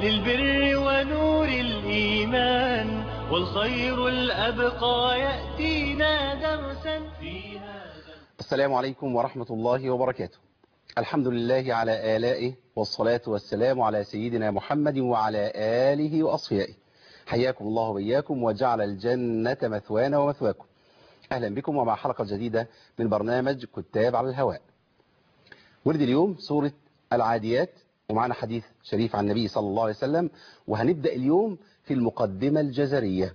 للبر ونور الإيمان، والخير الأبقى يأتينا درسا في هذا. السلام عليكم ورحمة الله وبركاته. الحمد لله على آلائه، والصلاة والسلام على سيدنا محمد وعلى آله وأصفيائه. حياكم الله وإياكم وجعل الجنة مثوانا ومثواكم. أهلا بكم ومع حلقة جديدة من برنامج كتاب على الهواء. ورد اليوم سورة العاديات، ومعنا حديث شريف عن النبي صلى الله عليه وسلم، وهنبدأ اليوم في المقدمة الجزرية.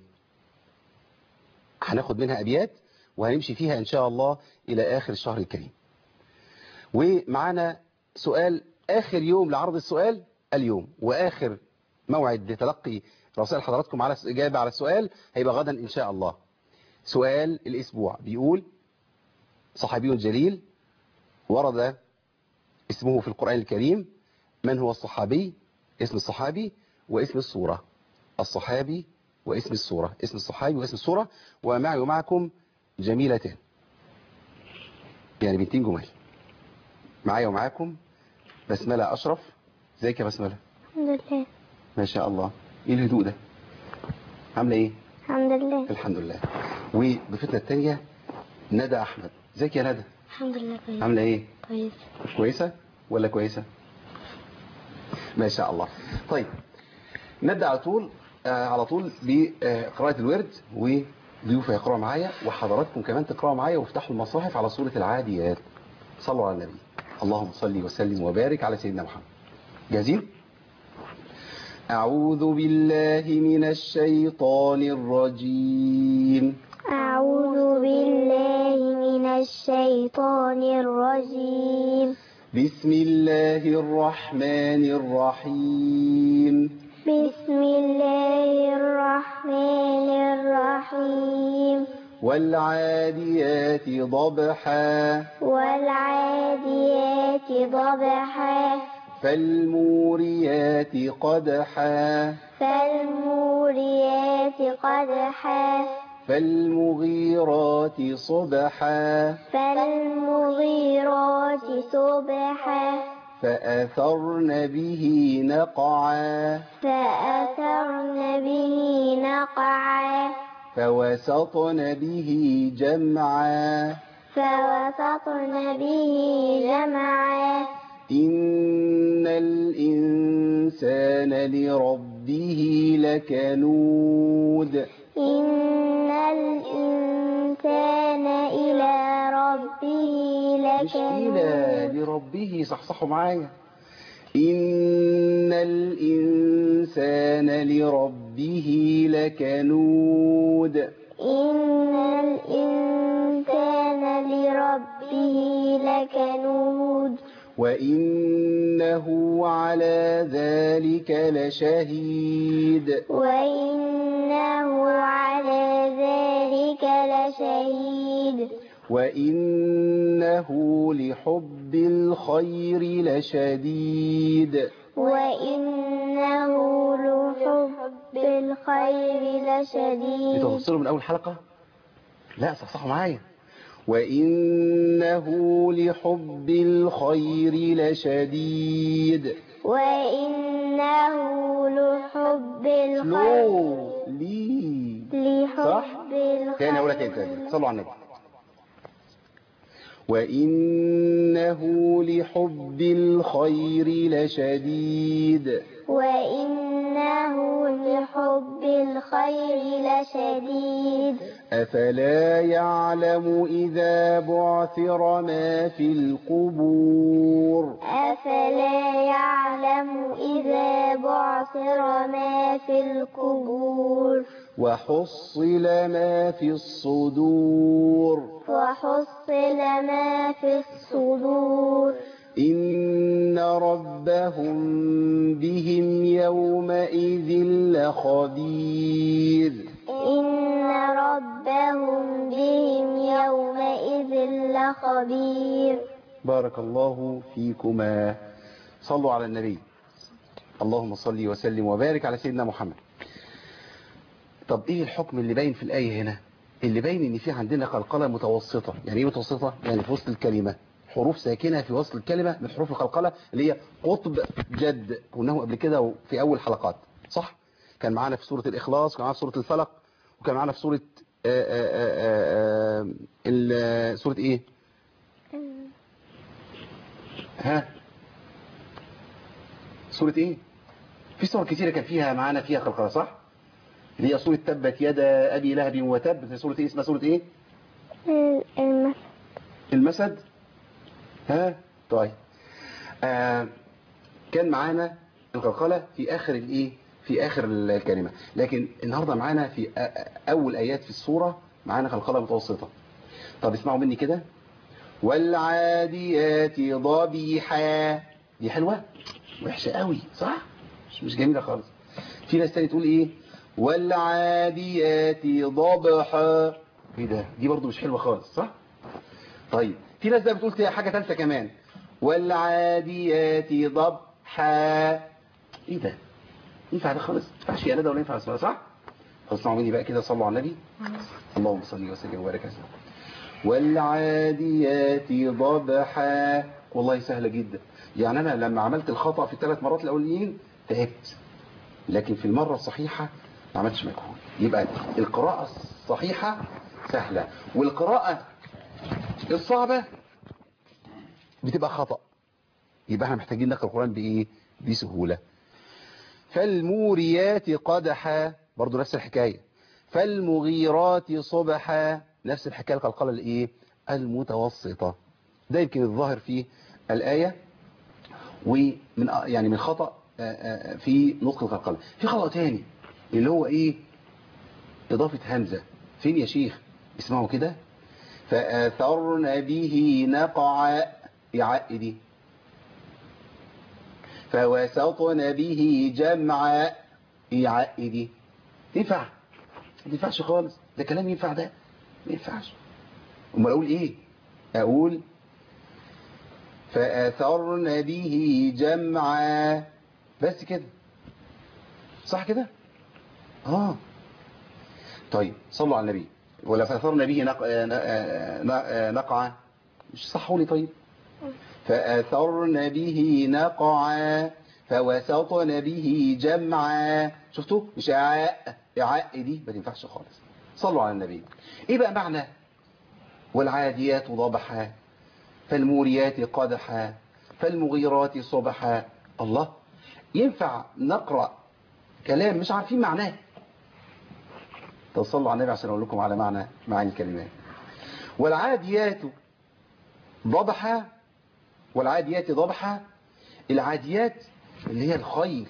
هناخد منها أبيات وهنمشي فيها إن شاء الله إلى آخر الشهر الكريم. ومعنا سؤال، آخر يوم لعرض السؤال اليوم، وآخر موعد لتلقي رسائل حضراتكم على إجابة على السؤال هيبقى غدا إن شاء الله. سؤال الأسبوع بيقول: صحابي جليل ورد اسمه في القرآن الكريم، من هو الصحابي؟ اسم الصحابي واسم السورة. الصحابي واسم السورة، اسم الصحابي واسم السورة. ومعي ومعكم جميلتان، يعني بنتين جمال. معايا ومعاكم بسملة أشرف. ازيك يا بسملة؟ الحمد لله. ما شاء الله. ايه الهدوء ده؟ عاملة ايه؟ الحمد لله. الحمد لله. وبفتنا التانية ندى أحمد. ازيك يا ندى؟ الحمد لله كويس. عاملة ايه؟ كويس. كويسة ولا كويسة؟ ما شاء الله. طيب نبدأ على طول بقراءة الورد، وضيوف يقرأوا معايا وحضراتكم كمان تقرأوا معايا، وافتحوا المصاحف على سورة العاديات. صلوا على النبي. اللهم صل وسلم وبارك على سيدنا محمد. جاهزين؟ أعوذ بالله من الشيطان الرجيم. أعوذ بالله من الشيطان الرجيم. بسم الله الرحمن الرحيم. بسم الله الرحمن الرحيم. والعاديات ضبحا. والعاديات ضبحا. فالموريات قدحا. فالموريات قدحا. فالمغيرات صبحا. فالمغيرات صبحا. فأثرن به نقعا. فأثرن به نقعا. فوسطن به جمعا. فوسطن به جمعا. إن الإنسان لربه لكنود. إن الإنسان إلى ربه مش إلى لكنود. لربه، صحصحوا معايا. إن الإنسان لربه لكنود. إن الإنسان لربه لكنود. وإنه على ذلك لشهيد. وإنه على ذلك لشهيد. وإنه لحب الخير لشديد. وإنه لحب الخير لشديد. بتوصلوا من أول حلقة؟ لا، صحصحوا معايا. وإنه لحب الخير لشديد. وإنه لحب الخير لحب الخير. تاني أولا تاني صلوا على النبي. وإنه لحب الخير لشديد. وإنه لحب الخير لشديد. أفلا يعلم إذا بعثر ما في القبور. أفلا يعلم إذا بعثر ما في القبور. وحصل ما في الصدور. وحصل ما في الصدور. إن ربهم بهم يومئذ لخبير. إن ربهم بهم يومئذ لخبير. بارك الله فيكما. صلوا على النبي. اللهم صل وسلم وبارك على سيدنا محمد. طب ايه الحكم اللي باين في الآية هنا؟ اللي باين ان في عندنا قلقلة متوسطة. يعني ايه متوسطة؟ يعني في وسط الكلمة حروف ساكنة في وسط الكلمة من حروف القلقلة اللي هي قطب جد، قلناه قبل كده في أول حلقات، صح؟ كان معانا في سورة الإخلاص، وكان معانا في سورة الفلق، وكان معانا في سورة سورة إيه؟ ها؟ سورة إيه؟ في سور كتيرة كان فيها معانا فيها قلقلة، صح؟ اللي هي سورة تبت يدا أبي لهب وتب، في سورة إيه اسمها سورة إيه؟ المسد. ها؟ طيب. كان معانا القلقلة في آخر الإيه؟ في آخر الكلمة، لكن النهاردة معانا في أول آيات في السورة معانا قلقلة متوسطة. طب اسمعوا مني كده. والعاديات ضبيحا، دي حلوة وحشة قوي، صح؟ مش جميلة خالص. في ناس تاني تقول إيه؟ والعاديات ضبحا، ايه ده؟ دي برضو مش حلوة خالص، صح؟ طيب في ناس بقى بتقول حاجة ثالثة كمان، والعاديات ضبحا، ايه ده؟ ينفع ده خالص؟ ما ينفعش يا ندى ولا ينفع اسمها، صح؟ فاسمعوا مني بقى كده، صلوا على النبي اللهم صل وسلم وبارك عليه. والعاديات ضبحا، والله سهلة جدا. يعني انا لما عملت الخطأ في الثلاث مرات الاولين تعبت، لكن في المرة الصحيحة ما عملتش مجهود. يبقى القراءة الصحيحة سهلة، والقراءة الصعبة بتبقى خطأ. يبقى احنا محتاجين نقرأ القرآن بإيه؟ بسهولة. فالموريات قدحا، برضو نفس الحكاية. فالمغيرات صبحا، نفس الحكاية، القلقلة الإيه؟ المتوسطة. ده يمكن الظاهر في الآية، ومن يعني من خطأ في نطق القلقلة. في خطأ تاني اللي هو إيه؟ إضافة همزة. فين يا شيخ؟ اسمعوا كده. فأثرن به نقعا، يعقدي. فوسطن به جمعا، يعقدي. ينفع؟ ما ينفعش خالص. ده كلام ينفع؟ ده ما ينفعش. امال اقول ايه؟ اقول فأثرن به جمعا، بس كده، صح كده؟ طيب صلوا على النبي. ولا فأثرن به نقعا، مش صحوا لي؟ طيب فأثرن به نقعا فوسطن به جمعا، شفتوا؟ مش إعاء دي ما تنفعش خالص. صلوا على النبي. ايه بقى معنى والعاديات ضبحا فالموريات قدحا فالمغيرات صبحا؟ الله، ينفع نقرأ كلام مش عارفين معناه؟ تصلوا على النبي عشان اقول لكم على معاني الكلمات. والعاديات ضبحا، والعاديات ضبحا، العاديات اللي هي الخيل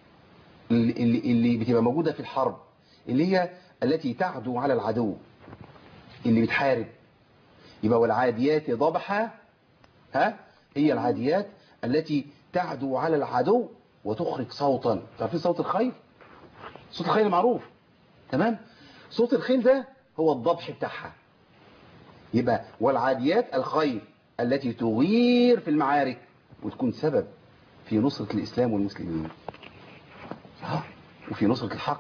اللي بتبقى موجودة في الحرب، اللي هي التي تعدو على العدو اللي بتحارب. يبقى والعاديات ضبحا، ها، هي العاديات التي تعدو على العدو وتخرج صوتا. تعرفين صوت الخيل؟ صوت الخيل معروف، تمام؟ صوت الخيل ده هو الضبح بتاعها. يبقى والعاديات الخيل التي تغير في المعارك وتكون سبب في نصرة الإسلام والمسلمين، وفي نصرة الحق.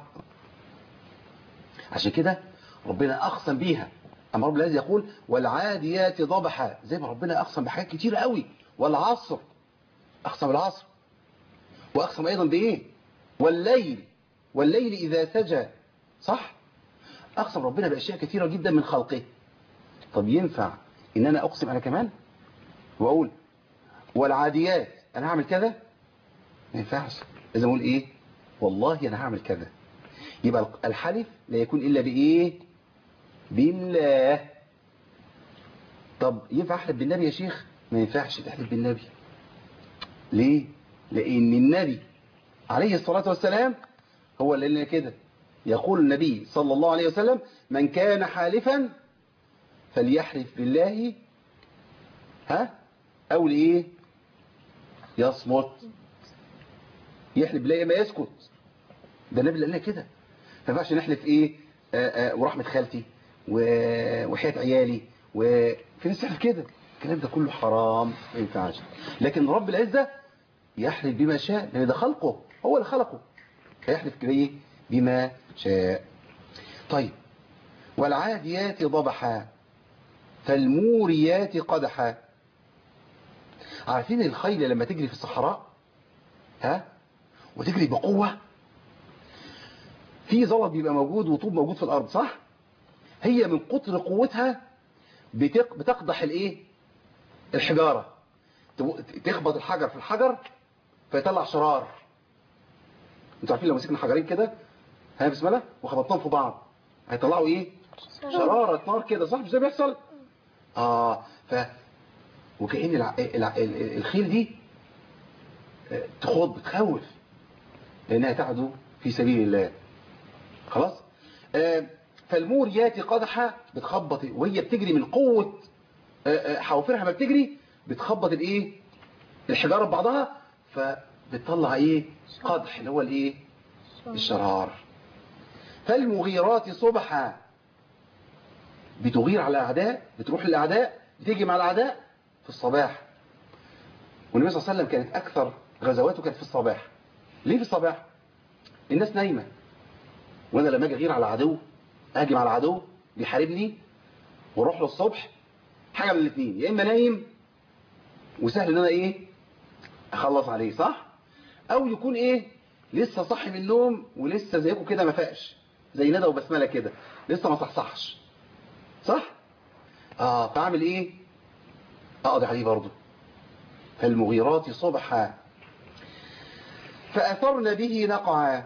عشان كده ربنا أقسم بيها. أما رب العزة يقول والعاديات ضبحا، زي ما ربنا أقسم بحاجات كتير قوي. والعصر، أقسم العصر، وأقسم أيضا بإيه؟ والليل إذا سجى، صح؟ أقسم ربنا بأشياء كثيرة جدا من خلقه. طب ينفع إن أنا أقسم أنا كمان وأقول والعاديات أنا هعمل كذا؟ ما ينفعش. لازم أقول إيه؟ والله أنا هعمل كذا. يبقى الحلف لا يكون إلا بإيه؟ بالله. طب ينفع أحلف بالنبي يا شيخ؟ ما ينفعش تحلف بالنبي. ليه؟ لأن النبي عليه الصلاة والسلام هو اللي لنا كده. يقول النبي صلى الله عليه وسلم من كان حالفا فليحلف بالله، ها، أو لإيه؟ يصمت. يحلف بالله ما يسكت. ده النبي اللي لنا كده. ما ينفعش نحلف إيه؟ ورحمة خالتي وحياة عيالي، وفي ناس تحلف كده. الكلام ده كله حرام، ما ينفعش. لكن رب العزة يحلف بما شاء، لأن ده خلقه، هو اللي خلقه، فيحلف كده بما شاء. طيب والعاديات ضبحا فالموريات قدحا، عارفين الخيل لما تجري في الصحراء ها وتجري بقوة، في زلط بيبقى موجود وطوب موجود في الارض صح؟ هي من كتر قوتها بتقدح الايه، الحجارة، تخبط الحجر في الحجر فيطلع شرار. انتوا عارفين لو مسكنا حجرين كده ها بسم الله وخبطناهم في بعض هيطلعوا ايه، شرارة نار كده صح؟ مش ده بيحصل؟ وكأن الخيل دي بتخوف لانها تعدو في سبيل الله. خلاص. فالموريات قدحة بتخبط وهي بتجري من قوة حوافرها ما بتجري بتخبط الايه، الحجارة ببعضها فبتطلع ايه، قدح اللي هو الايه، الشرار. فالمغيرات صبحا بتغير على الاعداء، بتروح للاعداء، بتيجي مع الاعداء في الصباح. والنبي صلى الله عليه وسلم كانت اكثر غزواته كانت في الصباح. ليه في الصباح؟ الناس نايمة، وانا لما اجي اغير على عدو، اهجم على عدو بيحاربني واروح له الصبح، حاجة من الاثنين، يا اما نايم وسهل ان انا ايه اخلص عليه صح، او يكون ايه لسه صاحي من النوم ولسه زيكم كده ما فاقش، زي ندى وبسمله كده لسه ما صحصحش صح. فاعمل ايه، اقضي عليه برضه. فالمغيرات صبحا فاثرن به نقعا.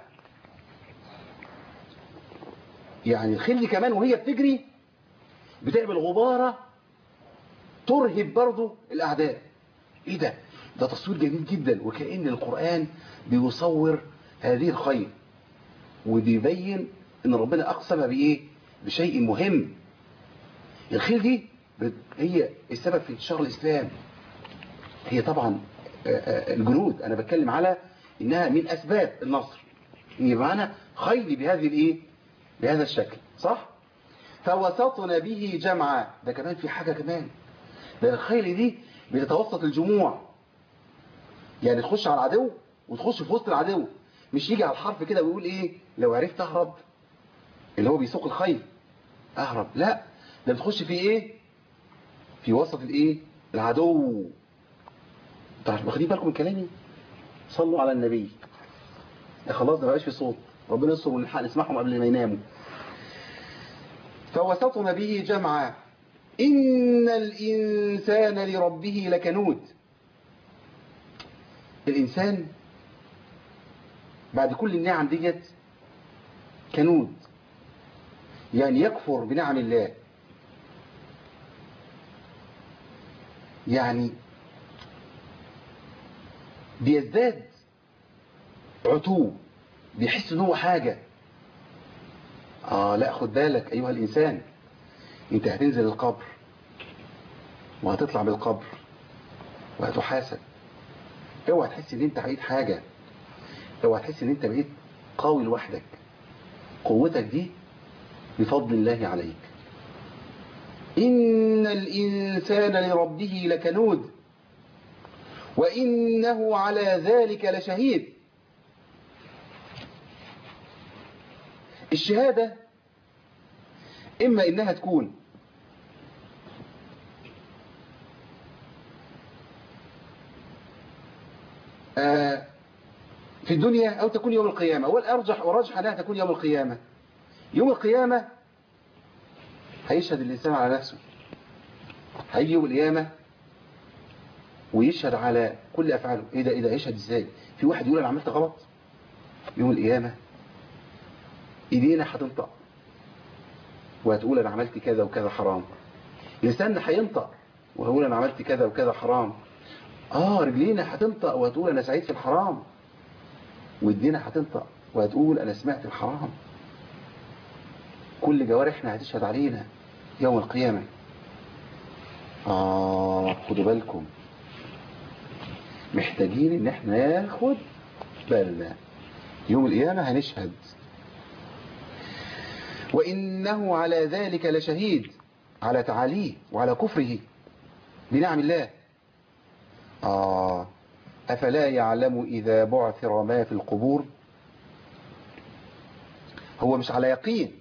يعني الخيل كمان وهي بتجري بتعمل غبارة ترهب برضه الاعداء. ايه ده تصوير جميل جدا، وكأن القرآن بيصور هذه الخيل وبيبين ان ربنا اقسم بايه، بشيء مهم. الخيل دي هي السبب في انتشار الاسلام. هي طبعا الجنود، انا بتكلم على انها من اسباب النصر، يبقى معانا خيل بهذه الايه، بهذا الشكل صح. فوسطنا به جمعا. ده كمان في حاجة كمان، ده الخيل دي بتتوسط الجموع، يعني تخش على العدو وتخش في وسط العدو، مش يجي على الحرف كده ويقول ايه لو عرفت اهرب، اللي هو بيسوق الخيل اهرب، لا ده بتخش في ايه، في وسط الايه، العدو. طيب واخدين بالكم من كلامي؟ صلوا على النبي. خلاص ده مبقاش في صوت، ربنا يستر ونلحق نسمعهم قبل ما يناموا. فوسطنا به جمعا إن الإنسان لربه لكنود. الإنسان بعد كل النعم ديت كنود، يعني يكفر بنعم الله، يعني بيزداد عتوب، بيحس ان هو حاجة. لا خد بالك ايها الانسان، انت هتنزل القبر وهتطلع بالقبر وهتحاسب. اوعى تحس ان انت بقيت حاجة، اوعى تحس ان انت بقيت قوي لوحدك. قوتك دي بفضل الله عليك. إن الإنسان لربه لكنود وإنه على ذلك لشهيد. الشهادة إما إنها تكون في الدنيا أو تكون يوم القيامة، والأرجح ورجح أنها تكون يوم القيامة. يوم القيامة هيشهد الإنسان على نفسه، هيجي يوم القيامة ويشهد على كل أفعاله. إيه ده يشهد إزاي؟ في واحد يقول أنا عملت غلط يوم القيامة، إيدينا هتنطق وهتقول أنا عملت كذا وكذا حرام، لساننا هينطق وهقول أنا عملت كذا وكذا حرام، رجلينا هتنطق وهتقول أنا سعيد في الحرام، وإيدينا هتنطق وهتقول أنا سمعت الحرام. كل جوارحنا هتشهد علينا يوم القيامة. خدوا بالكم، محتاجين ان احنا ناخد بالنا. يوم القيامة هنشهد. وإنه على ذلك لشهيد، على تعاليه وعلى كفره بنعم الله. أفلا يعلم إذا بعثر ما في القبور. هو مش على يقين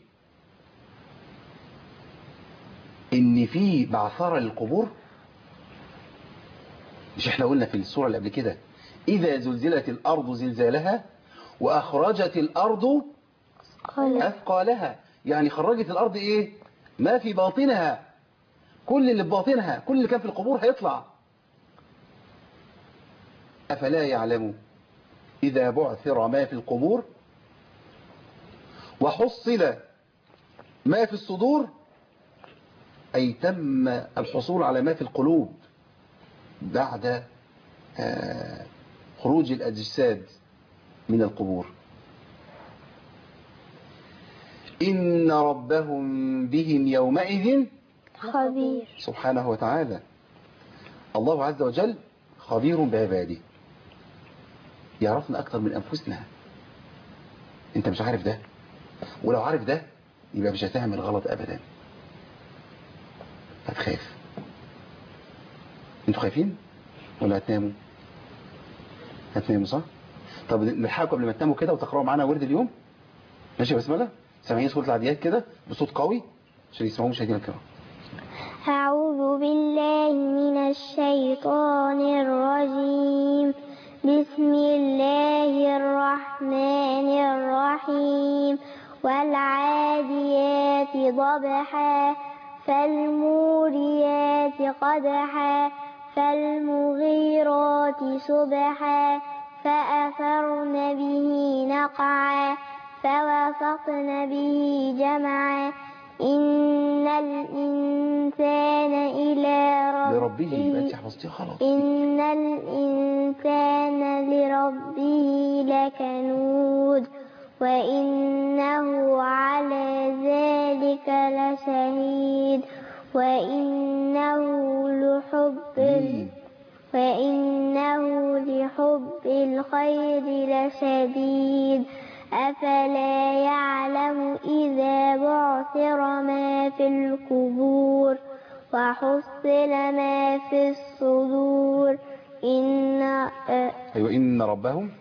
إن في بعثرة للقبور؟ مش احنا قلنا في السورة اللي قبل كده إذا زلزلت الأرض زلزالها وأخرجت الأرض أثقالها، يعني خرجت الأرض إيه؟ ما في باطنها، كل اللي في باطنها، كل اللي كان في القبور هيطلع. أفلا يعلم إذا بعثر ما في القبور وحصل ما في الصدور، أي تم الحصول على ما في القلوب بعد خروج الأجساد من القبور. إن ربهم بهم يومئذ خبير. سبحانه وتعالى. الله عز وجل خبير بعباده، يعرفنا أكثر من أنفسنا. أنت مش عارف ده، ولو عارف ده يبقى مش هتعمل غلط أبدا، هتخاف. انتوا خايفين ولا هتناموا؟ هتناموا صح؟ طب نلحقوا قبل ما تناموا كده وتقرأوا معانا ورد اليوم، ماشي يا بسملة؟ سامعين صوت العاديات كده بصوت قوي عشان يسمعوه مشاهدينا الكرام. أعوذ بالله من الشيطان الرجيم. بسم الله الرحمن الرحيم. والعاديات ضبحا فالموريات قدحا فالمغيرات سبحا فأثرن به نقعا فوسطن به جمعا إن الإنسان إلى لربه يبقى ربه انت حفظتيها خلاص. إن الإنسان لربه لكنود وإنه على ذلك لشهيد وإنه لحب الخير لشديد أفلا يعلم إذا بعثر ما في القبور وحصل ما في الصدور أيوة إن ربهم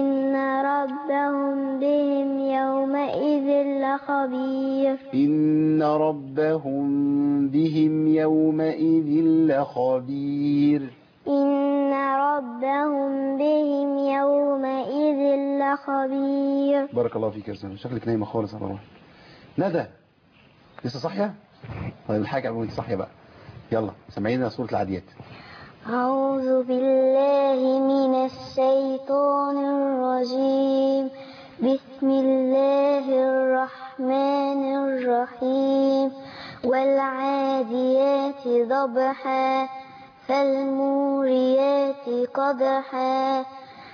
بهم يومئذ لخبير. إن ربهم بهم يومئذ لخبير. إن ربهم بهم يومئذ لخبير. بارك الله فيك يا سلام، شكلك نايمة خالص على روحك. ندى لسه صاحية؟ طيب الحاجة قبل ما انت صاحية بقى، يلا سمعينا سورة العاديات. أعوذ بالله من الشيطان الرجيم. بسم الله الرحمن الرحيم. والعاديات ضبحا فالموريات قدحا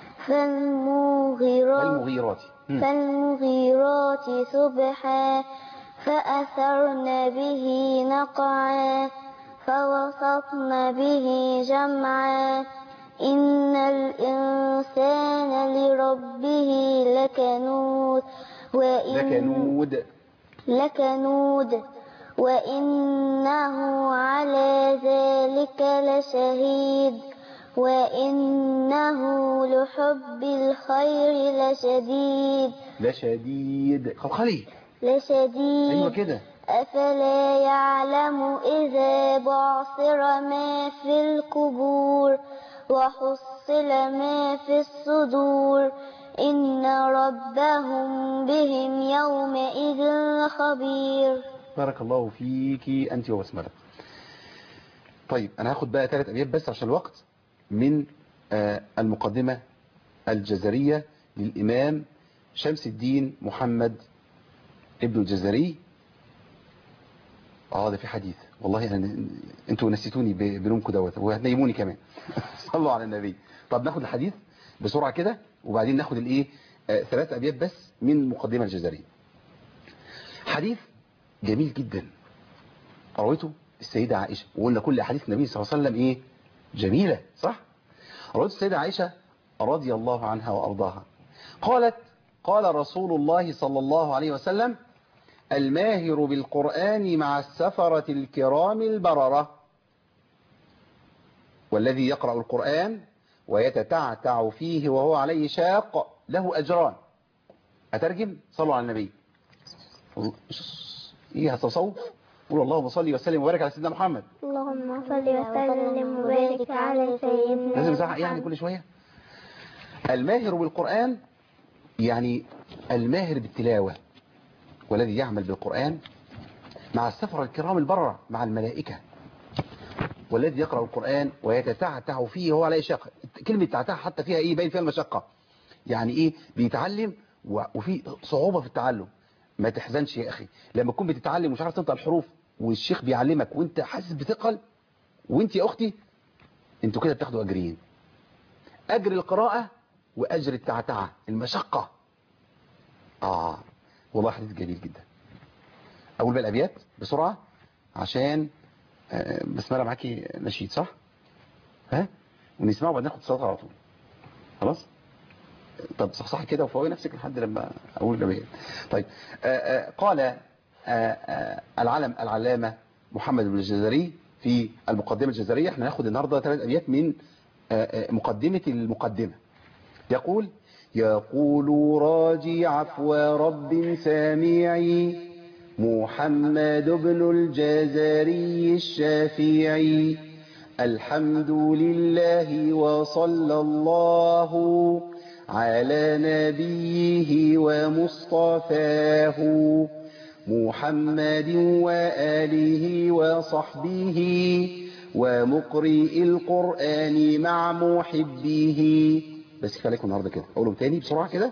فالمغيرات سبحا فأثرن به نقعا فوسطن به جمعا إن الإنسان لربه لكنود وإنه على ذلك لشهيد وإنه لحب الخير لشديد. أيوة كده. أفلا يعلم إذا بعثر ما في القبور وحصل ما في الصدور إن ربهم بهم يومئذ خبير. بارك الله فيكي أنت وبسملة. طيب أنا هاخد بقى 3 أبيات بس عشان الوقت من المقدمة الجزرية للإمام شمس الدين محمد ابن الجزري. ده في حديث والله انتوا نسيتوني بنومكم دوت وهتنيموني كمان. صلوا على النبي. طب ناخد الحديث بسرعة كده وبعدين ناخد الايه 3 أبيات بس من المقدمة الجزرية. حديث جميل جدا رويته السيدة عائشة، وقلنا كل أحاديث النبي صلى الله عليه وسلم ايه جميلة صح. رويته السيدة عائشة رضي الله عنها وأرضاها قالت قال رسول الله صلى الله عليه وسلم الماهر بالقرآن مع السفرة الكرام البررة والذي يقرأ القرآن ويتتعتع فيه وهو عليه شاق له أجران. أترجم؟ صلوا على النبي. إيه هتصوف؟ قول اللهم صل وسلم وبارك على سيدنا محمد. اللهم صل وسلم وبارك على سيدنا لازم نزعق يعني كل شوية. الماهر بالقرآن يعني الماهر بالتلاوة، والذي يعمل بالقرآن مع السفر الكرام البررة مع الملائكة، والذي يقرأ القرآن ويتتعتع فيه هو على شاق. كلمة تعتع حتى فيها ايه؟ باين فيها المشقة. يعني ايه؟ بيتعلم وفي صعوبة في التعلم. ما تحزنش يا اخي لما تكون بتتعلم ومش عارف تنطق الحروف والشيخ بيعلمك وانت حاسس بثقل، وانت يا اختي انتوا كده بتاخدوا اجرين، اجر القراءة واجر التعتعة المشقة. والله حديث جميل جدا. اقول بقى الابيات بسرعة عشان بسمع معاكي نشيد صح؟ ها؟ ونسمعه وبعدين ناخد صلاة على طول. خلاص؟ طب صحصحي كده وفوقي نفسك لحد لما اقول الابيات. طيب قال العلامة محمد بن الجزري في المقدمة الجزرية. احنا هناخد النهارده 3 ابيات من مقدمة المقدمة. يقول راجي عفو رب سامعي محمد بن الجزري الشافعي الحمد لله وصلى الله على نبيه ومصطفاه محمد وآله وصحبه ومقرئ القرآن مع محبه. بس خليكم النهارده كده اقولهم تاني بسرعة كده.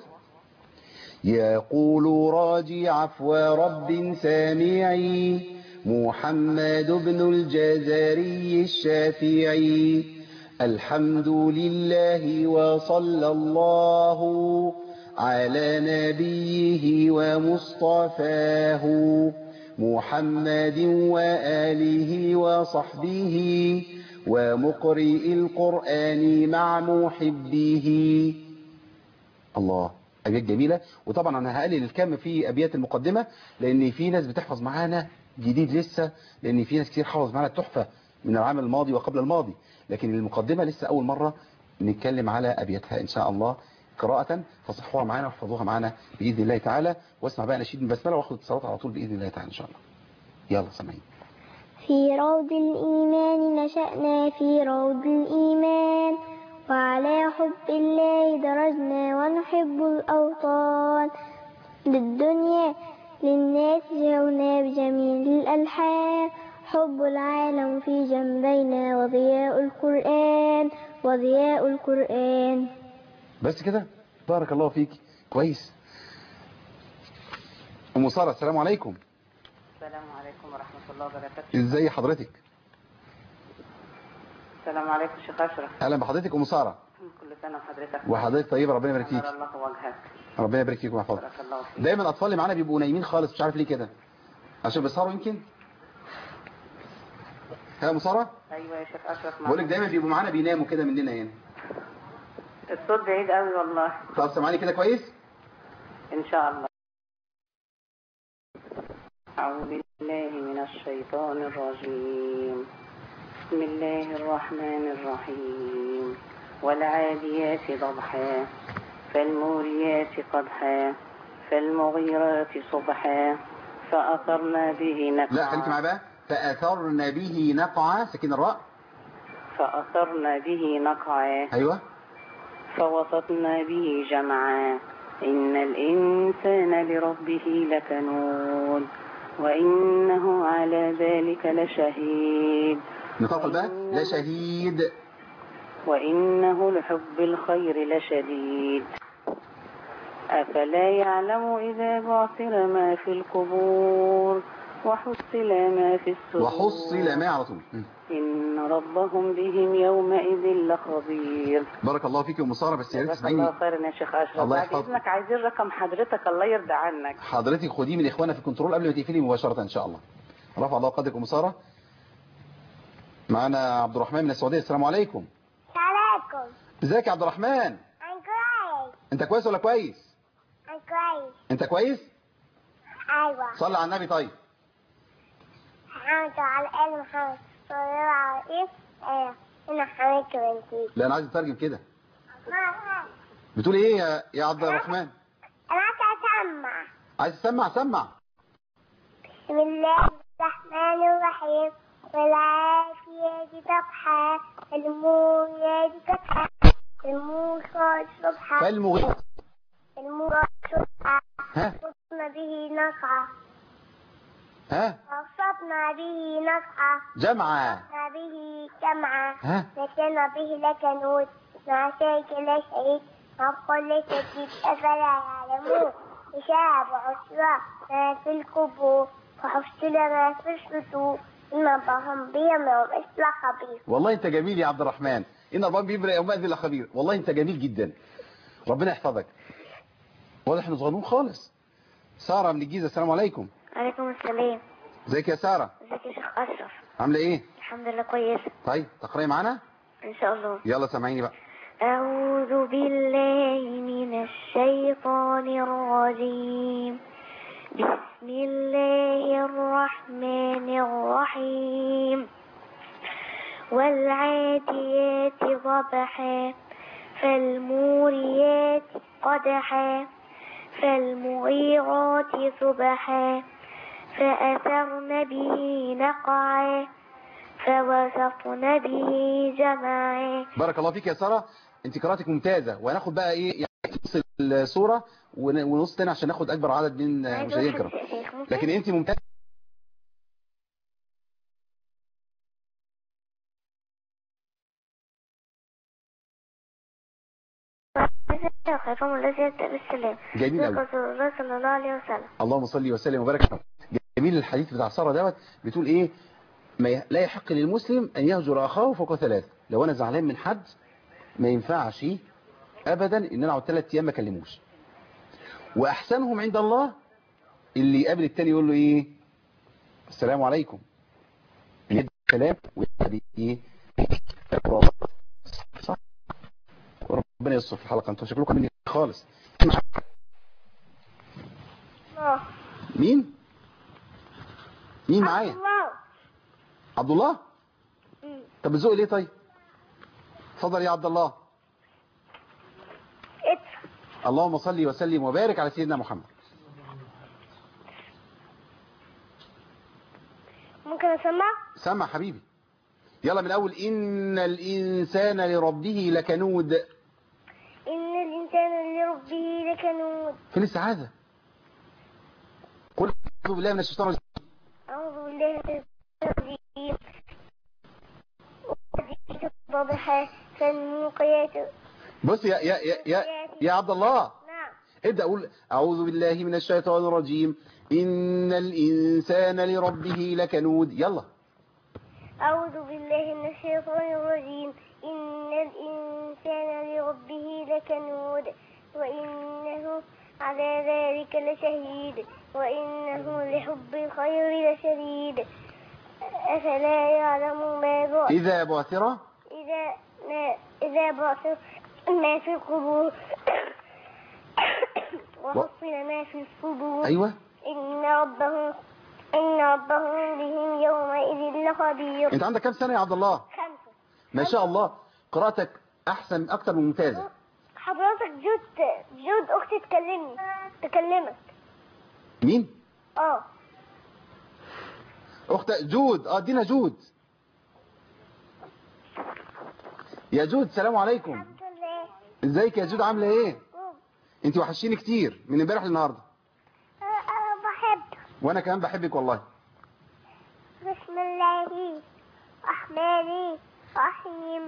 يقول راجي عفو رب سامعي محمد بن الجزري الشافعي الحمد لله وصلى الله على نبيه ومصطفاه محمد وآله وصحبه ومقرئ القرآن مع محبه. الله، أبيات جميلة. وطبعا أنا هقلل الكم في أبيات المقدمة لأن في ناس بتحفظ معانا جديد لسه، لأن في ناس كتير حفظ معانا التحفة من العام الماضي وقبل الماضي، لكن المقدمة لسه أول مرة نتكلم على أبياتها إن شاء الله قراءة، فصحوها معانا واحفظوها معانا بإذن الله تعالى. واسمع بقى نشيد من بسملة واخد اتصالات على طول بإذن الله تعالى إن شاء الله. يلا سامعين. في روض الإيمان نشأنا في روض الإيمان وعلى حب الله درجنا ونحب الأوطان للدنيا للناس جونا بجميل الألحان حب العالم في جنبينا وضياء القرآن. بس كده؟ بارك الله فيك. كويس. أم سارة السلام عليكم. السلام عليكم ورحمة الله وبركاته. ازاي حضرتك؟ السلام عليكم شيخ أشرف. اهلا بحضرتك أم سارة. كل سنة وحضرتك وحضرتك طيبة، ربنا يبارك فيك. الله وجهك. ربنا يبارك فيك ويحفظك. بارك الله فيك. دايما الاطفال اللي معانا بيبقوا نايمين خالص، مش عارف ليه كده، عشان بيسهروا يمكن. ها أم سارة؟ ايوه يا شيخ أشرف. بقول لك دايما بيبقوا معانا بيناموا كده مننا هنا. الصوت بعيد قوي والله. طب سامعاني كده كويس؟ ان شاء الله. أعوذ بالله من الشيطان الرجيم. بسم الله الرحمن الرحيم. والعاديات ضبحا فالموريات قدحا فالمغيرات صبحا فأثرن به نقعا. لا خليك معايا بقى. فأثرن به نقعا، سكين الراء. فأثرن به نقعا. ايوه. فوسطن به جمعا إن الإنسان لربه لكنود وإنه على ذلك لشهيد. نطقل بقى. لشهيد. وإنه لحب الخير لشديد. أفلا يعلم إذا بعثر ما في القبور وحصل ما في الصدور. وحصل ما على طول. إن ربهم بهم يومئذ لخبير. بارك الله فيك يا أم سارة. بس يا ريت جزاك الله خيرا يا شيخ أشرف. الله بعد يحفظك. إذنك عايزين رقم حضرتك الله يرضى عنك. حضرتك خديه من إخوانا في الكنترول قبل ما تقفلي مباشرة إن شاء الله. رفع الله قدرك أم سارة. معانا عبد الرحمن من السعودية. السلام عليكم. عليكم. ازيك يا عبد الرحمن؟ أنا كويس. انت كويس ولا كويس؟ أنا كويس. انت كويس؟ أيوة. صلي على النبي. طيب محمد على آل محمد صلى الله عليه وسلم. أنا حميد بنتي. لا انا عايز اترجم كده. بتقول ايه يا عبد الرحمن؟ أنا عايز أسمع. عايز تسمع؟ سمع. بسم الله الرحمن الرحيم والعافيات ضبحا الموريات قدحا الموصى صبحا فالمغيرات المراد صبحا ها وصفنا به نقعا ها وصفنا به نقعا جمعا وصفنا به جمعا ها لكن به لكنود مع شيك لا شهيد مع كل شديد أفلا يعلمون يشاء بعشرة ما في القبور وحفظ ما في الصدور إن ربهم بهم يوم إصلاح خبير. والله انت جميل يا عبد الرحمن. ان ربهم بيبرئ يوم اذن خبير. والله انت جميل جدا، ربنا يحفظك. واضح انه صغنون خالص. ساره من الجيزه، السلام عليكم. عليكم السلام. ازيك يا ساره؟ ازيك يا شيخ أشرف؟ عامله ايه؟ الحمد لله كويسة. طيب تقرأي معانا إن شاء الله. يلا سامعيني بقى. أعوذ بالله من الشيطان الرجيم. بسم الله الرحمن الرحيم. والعاديات ضبحا فالموريات قدحا فالمغيرات صبحا فأثرن به نقعا فوسطن به جمعا. بارك الله فيك يا ساره، انت قراءتك ممتازه. وهناخد بقى ايه يعني نص الصوره ونص تاني عشان ناخد اكبر عدد من مشاهدين الكرام. لكن انت ممتازه. خيرهم الذي يبدأ بالسلام. جميل قوي. رسول الله صلى الله عليه وسلم. اللهم صل وسلم وبارك عليه. جميل الحديث بتاع ساره دوت. بتقول ايه؟ لا يحق للمسلم ان يهجر اخاه فوق 3. لو انا زعلان من حد ما ينفعش ابدا ان انا اقعد 3 ايام ما اكلموش. واحسنهم عند الله اللي يقابل التاني يقول له ايه؟ السلام عليكم. يدي السلام ويدي ايه؟ صح. ربنا يستر في الحلقه. انتوا شكلكم مني خالص. مين معايا؟ عبد الله. طب بتزوق ليه طيب؟ اتفضل يا عبد الله. اللهم صل وسلم وبارك على سيدنا محمد. ممكن اسمع؟ سمع حبيبي. يلا من الاول. ان الانسان لربه لكنود. ان الانسان لربه لكنود. فين السعاده؟ قل اعوذ بالله من الشيطان الرجيم. اعوذ بالله من الشيطان الرجيم. ضبحا فالموقيات. بص يا عبد الله. نعم. ابدأ أقول أعوذ بالله من الشيطان الرجيم. إن الإنسان لربه لكنود. يلا. أعوذ بالله من الشيطان الرجيم. إن الإنسان لربه لكنود وإنه على ذلك لشهيد وإنه لحب الخير لشديد أفلا يعلم ما بعث إذا بعثر إذا بعثر ما في القبور وحصل ما في الصدور. أيوة. إن ربهم بهم يومئذ لخبير. أنت عندك كم سنة يا عبد الله؟ 5. ما شاء الله. قراءتك أحسن أكتر من ممتازة. حضرتك جود أختي تكلمك. مين؟ أخت جود. ادينا جود. يا جود السلام عليكم. الحمد لله. ازيك يا جود عاملة ايه؟ انت وحشيني كتير من امبارح للنهارده. أنا بحب. وانا كمان بحبك والله. بسم الله الرحمن الرحيم.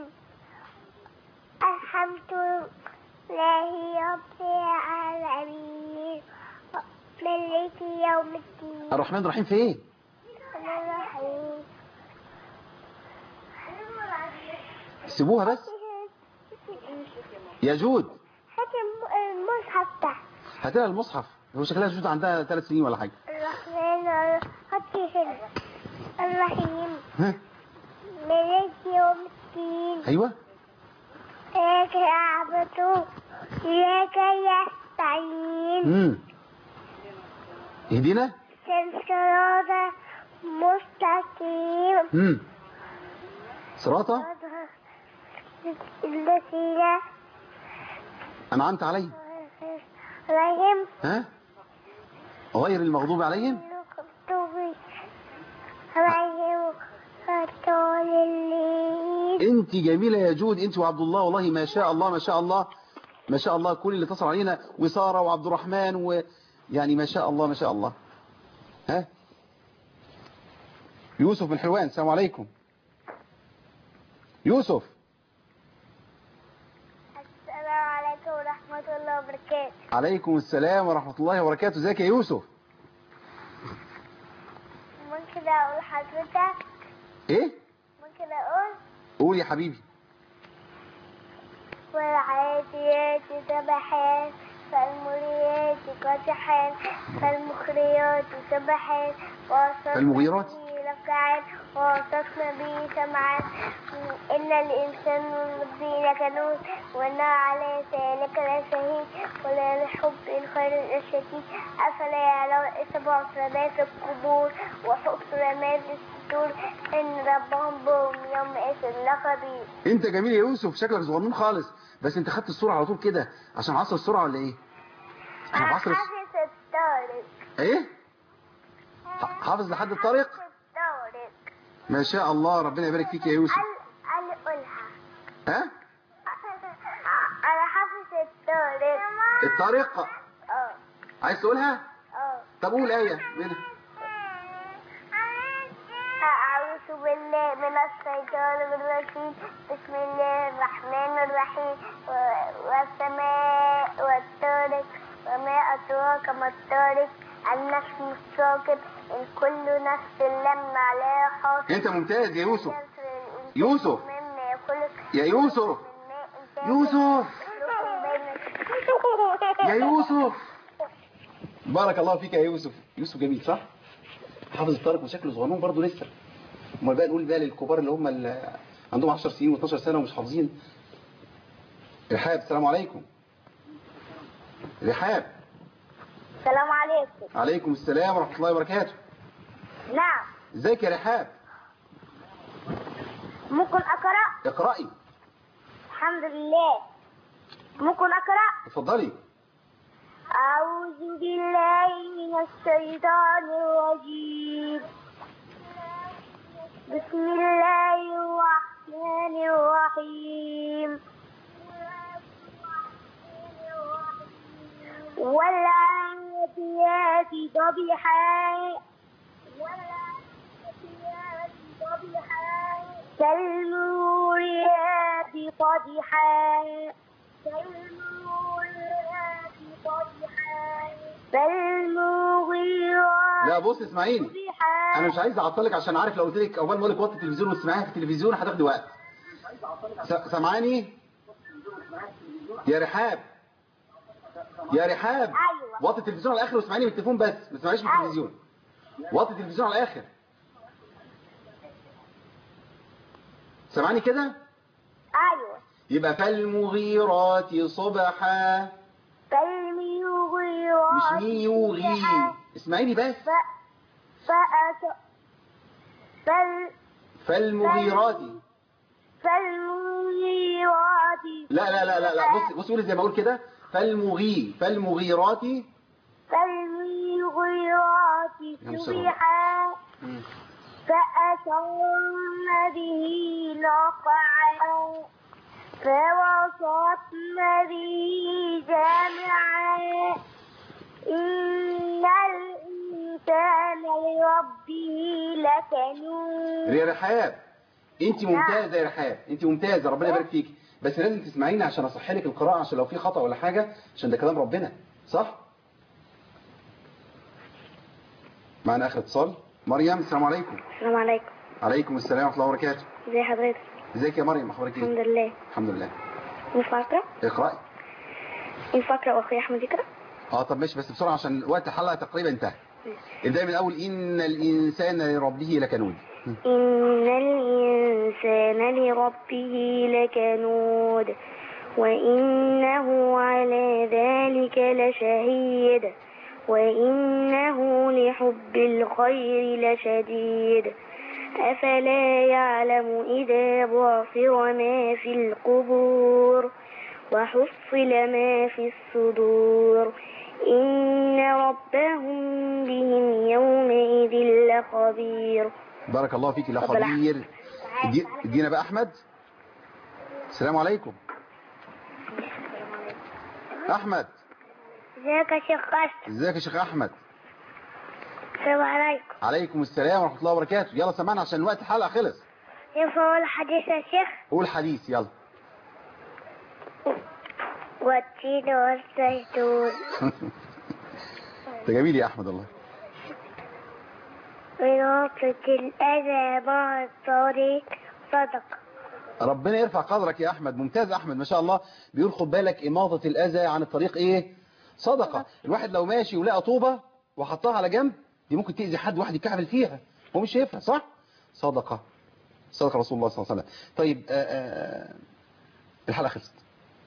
الحمد لله رب العالمين مالك يوم الدين. الرحمن الرحيم فين؟ الرحيم. سيبوها بس يا جود. هات المصحف ده. هات لها المصحف. هو شكلها جود عندها 3 سنين ولا حاجه. الرحمن هاتي هنا. الرحيم. ها مالك يوم الدين. ايوه. إياك نعبد وإياك نستعين. اهدينا صراط مستقيم. صراط الذين انعمت عليهم. عليهم ها غير المغضوب عليهم انت جميلة يا جود، انت وعبد الله، والله ما شاء الله ما شاء الله ما شاء الله. كل اللي اتصل علينا، وسارة وعبد الرحمن، ويعني ما شاء الله ما شاء الله. ها يوسف من حلوان، السلام عليكم. يوسف. السلام عليكم ورحمة الله وبركاته. عليكم السلام ورحمة الله وبركاته. ازيك يا يوسف؟ ممكن أقول حضرتك؟ ايه؟ ممكن أقول؟ قول يا حبيبي. والعاديات ضبحا فالمريات قدحا فالمخريات سبحا فالمغيرات لقعا ووصفنا به سمعا إن الإنسان ربي لكنود وإنا على ذلك لشهيد ولا لحب الخير الشديد أفلا يعلم سبع سماوات في القبور وحصر ما في الصدور إن ربهم بهم يومئذ لخبير. انت جميل يا يوسف، شكلك صغنون خالص، بس انت خدت السرعة على طول كده عشان عصر السرعة ولا ايه؟ أنا حافظ الطارق. ايه؟ حافظ لحد الطارق؟ ما شاء الله، ربنا يبارك فيك يا يوسف. قولها. ها؟ أنا حافظ الطارق. الطارق؟ عايز تقولها؟ طب قول آية منها. أعوذ بالله من الشيطان الرجيم. بسم الله الرحمن الرحيم. والسماء والطارق وما أدراك ما الطارق النجم الثاقب إن كل نفس لما عليها حافظ. أنت ممتاز يا يوسف. يوسف يا يوسف يوسف يا يوسف، بارك الله فيك يا يوسف. يوسف جميل صح؟ حافظ الطارق وشكله صغنون برضه لسه. امال بقى نقول بقى للكبار اللي هم اللي عندهم 10 سنين و12 سنه ومش حافظين. رحاب، السلام عليكم. رحاب. السلام عليكم. عليكم السلام ورحمه الله وبركاته. نعم. ازيك يا رحاب؟ ممكن أقرأ؟ اقرأي. الحمد لله. ممكن أقرأ؟ اتفضلي. أعوذ بالله من الشيطان الرجيم. بسم الله الرحمن الرحيم. والعاديات ضبحا فالموريات قدحا فالمغيرات. لا بص اسمعيني، انا مش عايز اعطلك عشان عارف لو قلت لك اول ما اقول لك وطي التلفزيون وتسمعيها في التلفزيون هتاخدي وقت. سامعاني يا رحاب؟ يا رحاب ايوه. وطي التلفزيون على الاخر واسمعيني من التليفون بس، ما تسمعيش من التلفزيون. وطي التلفزيون على الاخر. سامعاني كده؟ ايوه. يبقى فالمغيرات صبحا. فالمغيرات مش ميوغي، اسمعيني بس. فالمغيرات. فالمغيرات. لا لا لا لا لا، بص قولي زي ما اقول كده. فالمغيرات صبحا فأثرن به نقعا فوسطن به جمعا إن الإنسان لربه لكنود. يا رحاب انت ممتازه يا رحاب، انت ممتازه، ربنا يبارك فيك، بس لازم تسمعيني عشان اصحح لك القراءه، عشان لو في خطأ ولا حاجه، عشان ده كلام ربنا صح. معنا اخر اتصال. مريم، السلام عليكم. السلام عليكم. عليكم السلام ورحمه الله وبركاته. ازي حضرتك؟ ازيك يا مريم، اخبارك ايه؟ الحمد لله. الحمد لله. ينفع اقرا؟ اقراي. ينفع اقرا واخويا احمد يقرا؟ طب ماشي، بس بسرعه عشان وقت الحلقه تقريبا انتهى. ابداي من الاول. ان الانسان لربه لكنود. إن الإنسان لربه لكنود وإنه على ذلك لشهيد وإنه لحب الخير لشديد أفلا يعلم إذا بعثر ما في القبور وحصل ما في الصدور إن ربهم بهم يومئذ لخبير. بارك الله فيك. لا خبير. ادينا بقى احمد. السلام عليكم. احمد. ازيك يا شيخ أشرف؟ ازيك يا شيخ احمد؟ السلام عليكم. عليكم السلام ورحمه الله وبركاته. يلا سمعنا عشان وقت الحلقه خلص. ينفع أقول حديث يا شيخ؟ قول حديث يلا. والتين والزيتون. ده جميل يا احمد الله. بنقطة الأذى مع الطريق صدقة. ربنا يرفع قدرك يا احمد. ممتاز احمد ما شاء الله. بيقول خد بالك اماطه الاذى عن الطريق ايه؟ صدقه. الواحد لو ماشي ولقى طوبه وحطها على جنب دي ممكن تاذي حد، واحد يكعبل فيها هو مش شايفها، صح؟ صدقه. صدق رسول الله صلى الله عليه وسلم. طيب الحلقه خلصت،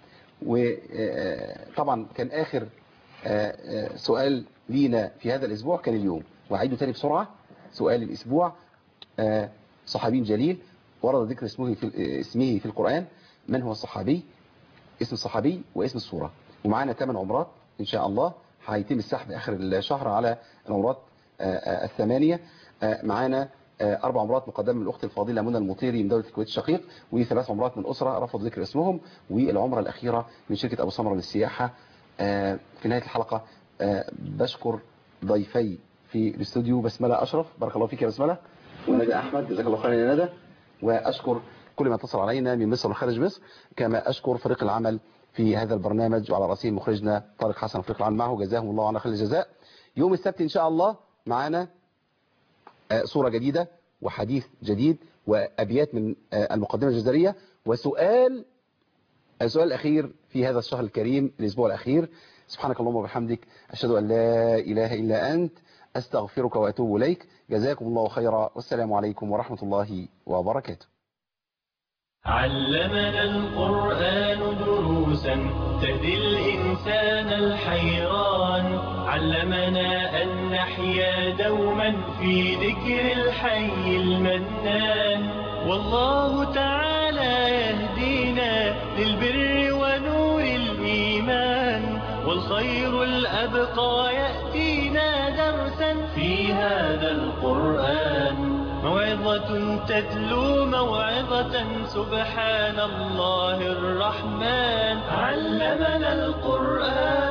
وطبعا كان اخر سؤال لينا في هذا الاسبوع كان اليوم، واعيده تاني بسرعه. سؤال الاسبوع: صحابي جليل ورد ذكر اسمه في القرآن. من هو الصحابي؟ اسم الصحابي واسم السورة. ومعانا 8 عمرات إن شاء الله هيتم السحب آخر الشهر على العمرات الثمانية. معانا 4 عمرات مقدمة من الأخت الفاضلة منى المطيري من دولة الكويت الشقيق، و3 عمرات من أسرة رفضوا ذكر اسمهم، والعمرة الأخيرة من شركة أبو سمرة للسياحة. في نهاية الحلقة بشكر ضيفي في الاستوديو بسملة أشرف، بارك الله فيك يا بسملة، وندى أحمد، جزاك الله خيرا يا ندى. وأشكر كل من اتصل علينا من مصر وخارج مصر، كما أشكر فريق العمل في هذا البرنامج وعلى رأسهم مخرجنا طارق حسن وفريق العمل معه، جزاهم الله عنا خير الجزاء. يوم السبت إن شاء الله معنا صورة جديدة وحديث جديد وأبيات من المقدمة الجزرية، وسؤال السؤال الأخير في هذا الشهر الكريم الأسبوع الأخير. سبحانك اللهم وبحمدك، أشهد أن لا إله إلا أنت، أستغفرك وأتوب إليك. جزاكم الله خيرا، والسلام عليكم ورحمة الله وبركاته. علمنا القرآن دروسا تهدي الإنسان الحيران، علمنا أن نحيا دوما في ذكر الحي المنان، والله تعالى يهدينا للبر ونور الإيمان، والخير الأبقى يأتينا درسا في هذا القرآن. موعظة تتلو موعظة، سبحان الله الرحمن علمنا القرآن.